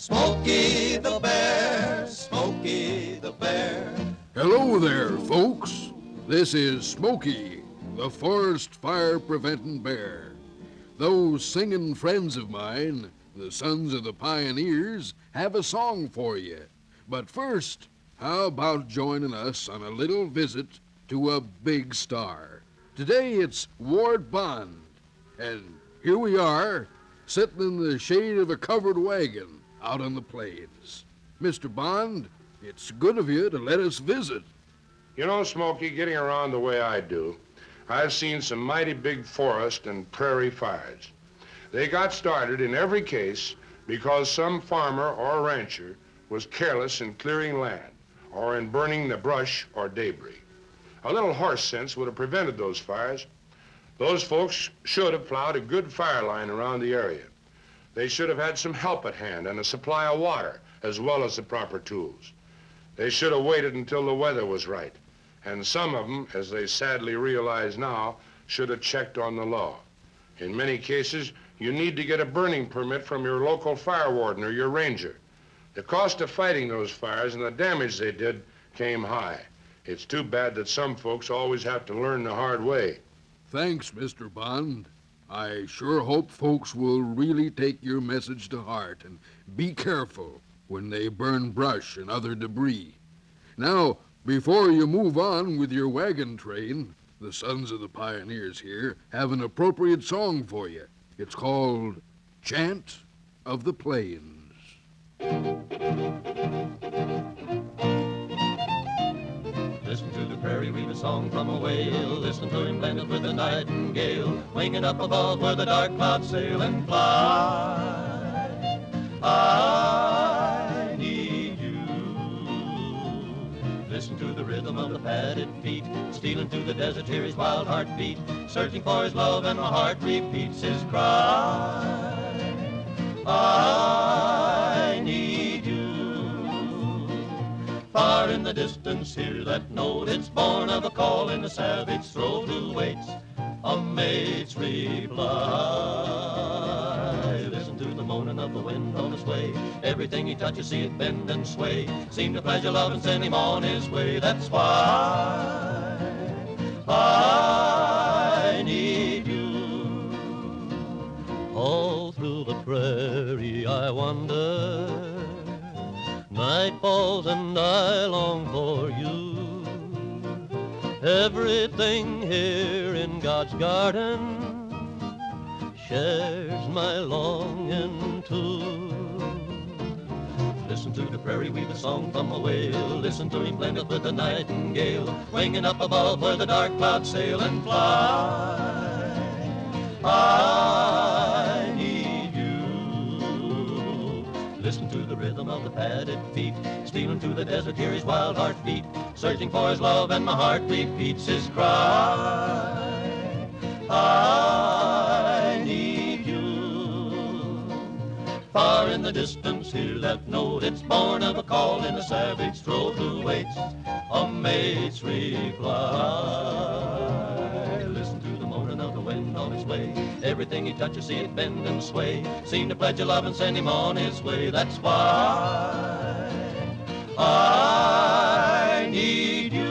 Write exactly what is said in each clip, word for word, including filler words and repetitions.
Smokey the Bear, Smokey the Bear. Hello there, folks. This is Smokey, the forest fire preventing bear. Those singing friends of mine, the Sons of the Pioneers, have a song for you. But first, how about joining us on a little visit to a big star? Today it's Ward Bond, and here we are, sitting in the shade of a covered wagon out on the plains. Mister Bond, it's good of you to let us visit. You know, Smokey, getting around the way I do, I've seen some mighty big forest and prairie fires. They got started in every case because some farmer or rancher was careless in clearing land or in burning the brush or debris. A little horse sense would have prevented those fires. Those folks should have plowed a good fire line around the area. They should have had some help at hand and a supply of water as well as the proper tools. They should have waited until the weather was right. And some of them, as they sadly realize now, should have checked on the law. In many cases, you need to get a burning permit from your local fire warden or your ranger. The cost of fighting those fires and the damage they did came high. It's too bad that some folks always have to learn the hard way. Thanks, Mister Bond. I sure hope folks will really take your message to heart and be careful when they burn brush and other debris. Now, before you move on with your wagon train, the Sons of the Pioneers here have an appropriate song for you. It's called Chant of the Plains. Listen to the prairie weave a song from a whale. Listen to him blended with the nightingale, winging up above where the dark clouds sail and fly. I need you. Listen to the rhythm of the padded feet, stealing through the desert, hear his wild heart beat, searching for his love, and my heart repeats his cry. I need you. Far in the distance, hear that note. It's born of a call in the savage throat who waits a mate's reply. Listen to the moaning of the wind on its way. Everything he touches, see it bend and sway. Seem to pledge your love and send him on his way. That's why I need you. All through the prairie I wander. Night falls and I long for you. Everything here in God's garden shares my longing too. Listen to the prairie weave a song from a whale. Listen to him blended with the nightingale, winging up above where the dark clouds sail and fly. I need you. Listen to the rhythm of the padded feet, stealing through the desert, hear his wild heart beat, searching for his love, and my heart repeats his cry. I need you. Far in the distance, hear that note. It's born of a call in a savage throat who waits a mate's reply. Listen to the moaning of the wind on its way. Everything he touches, see it bend and sway. Seem to pledge your love and send him on his way. That's why I need you.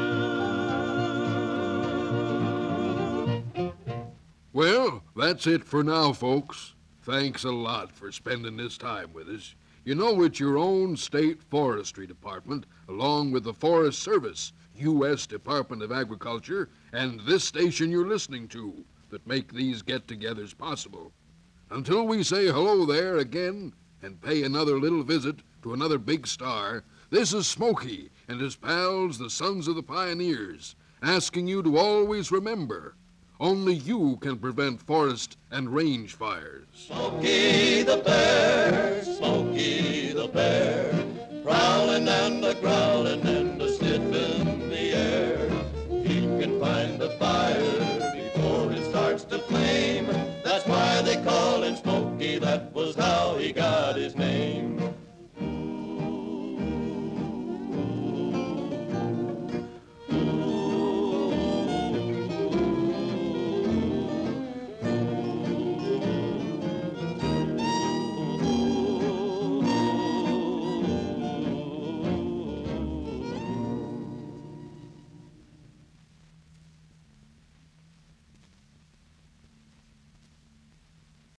Well, that's it for now, folks. Thanks a lot for spending this time with us. You know it's your own state forestry department, along with the Forest Service, U S Department of Agriculture, and this station you're listening to that make these get-togethers possible. Until we say hello there again and pay another little visit to another big star, this is Smokey and his pals, the Sons of the Pioneers, asking you to always remember, only you can prevent forest and range fires. Smokey the Bear, Smokey the Bear, prowling and a growling and a sniff in the air. He can find the fire